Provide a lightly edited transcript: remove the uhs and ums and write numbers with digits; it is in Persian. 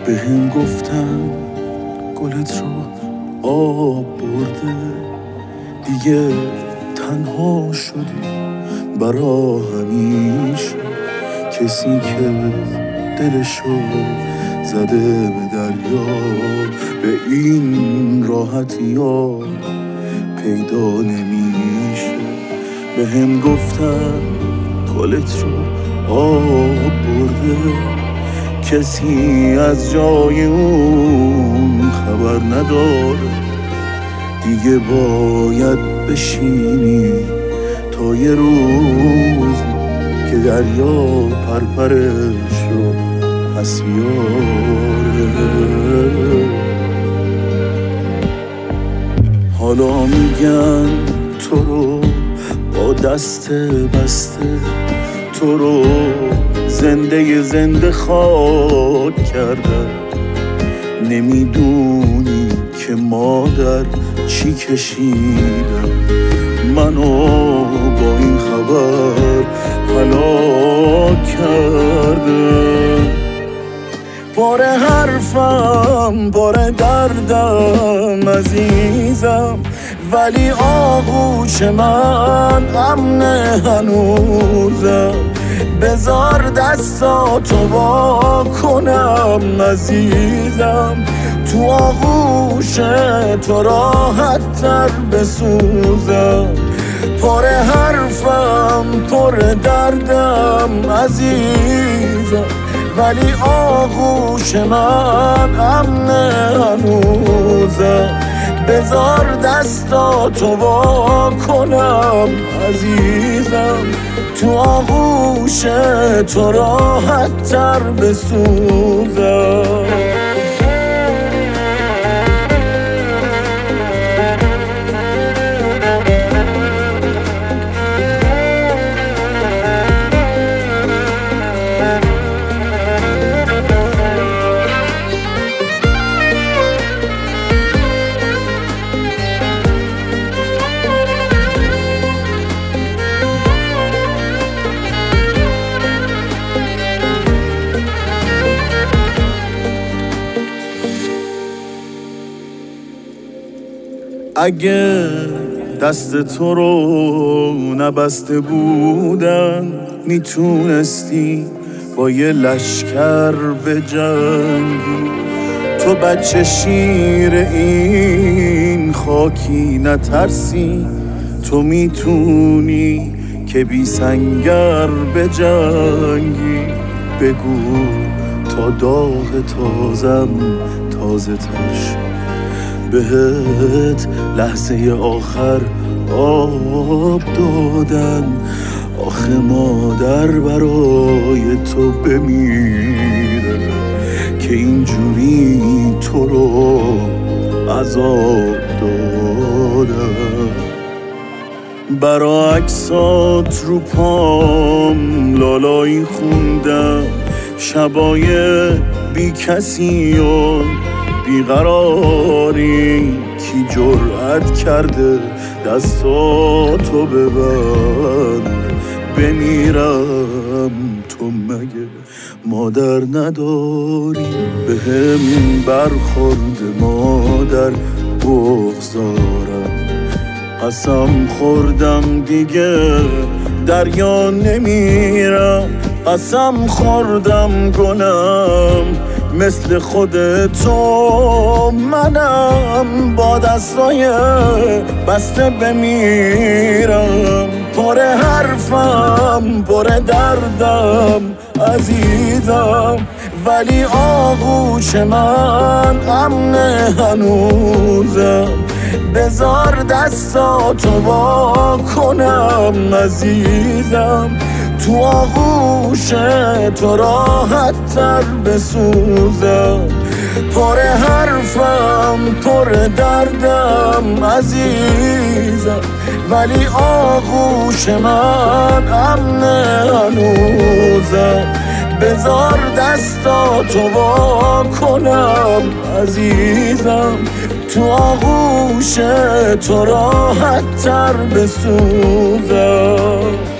بهم گفتن گلت رو آب برده، دیگه تنها شدی برا همیشه. کسی که دلشو زده به دریا، به این راحتی ها پیدا نمیشه. بهم گفتن گلت رو آب برده، کسی از جای اون خبر نداره. دیگه باید بشینی تا یه روز که دریا پرپرش رو پس بیاره. حالا میگن تو رو با دست بسته، تو رو زنده خاک کردن. نمیدونی که مادر چی کشیدم، منو با این خبر هلاک کرده. پر حرفم پر دردم عزیزم، ولی آغوش من امن هنوزم. بذار دستاتو وا کنم عزیزم، تو آغوش تو راحت تر بسوزم. پر حرفم پر دردم عزیزم، ولی آغوش من امن هنوزم. بذار دستاتو وا کنم عزیزم، تو آغوش تو راحت تر بسوزم. اگه دست تو رو نبسته بودن، میتونستی با یه لشکر بجنگی. تو بچه شیر این خاکی نترسی، تو میتونی که بی سنگر بجنگی. بگو تا داغ تازم تازه تر، بهت لحظه آخر آب دادن. آخه مادر برای تو بمیره که اینجوری تو رو عذاب دادن. برا عکسات رو پام لالایی خوندم، شبای بی کسی و بیقراری. کی جرأت کرده دستاتو ببند بمیرم، تو مگه مادر نداری؟ بهم برخورد مادر بغضارم، قسم خوردم دیگه دریا نمیرم. قسم خوردم گلم مثل خودتو منم، با دستای بسته بمیرم. پر حرفم پر دردم عزیزم، ولی آغوش من امن هنوزم. بذار دستاتو وا کنم عزیزم، تو آغوش تو راحت تر بسوزم. پر حرفم پر دردم عزیزم، ولی آغوش من امن هنوزم. بذار دستاتو وا کنم عزیزم، تو آغوش تو راحت تر بسوزم.